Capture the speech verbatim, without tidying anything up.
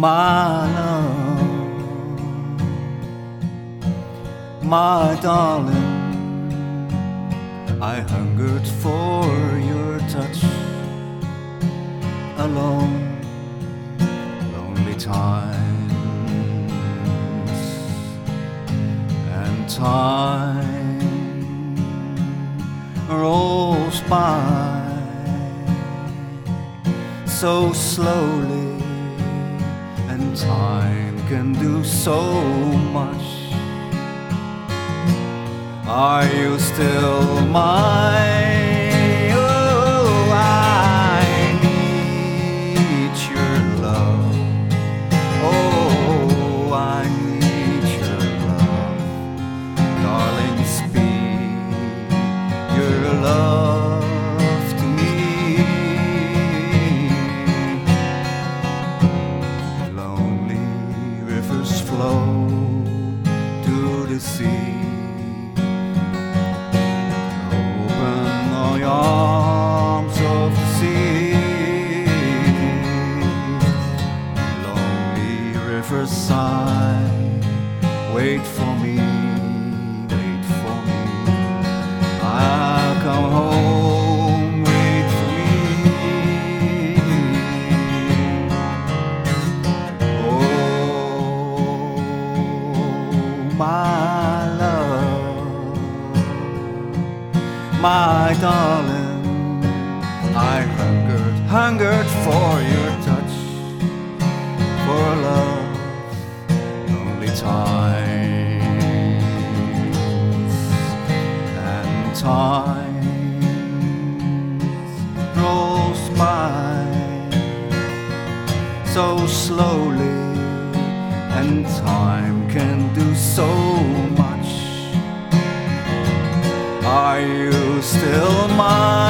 my love, my darling. I hungered for your touch. Alone, lonely times, and time rolls by so slowly, and time can do so much. Are you still mine? Oh, I need your love. Oh, I need your love. Darling, speak your love to me. Lonely rivers flow to the sea. Arms of the sea, lonely riverside, wait for me, wait for me. I'll come home, wait for me. Oh, my love, my darling. I hungered, hungered for your touch, for love, lonely times, and time rolls by so slowly, and time can do so much. Are you still mine?